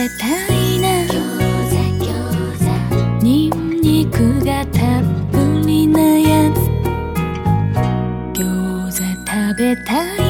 たいな。ニンニクがたっぷりなやつ。餃子食べたい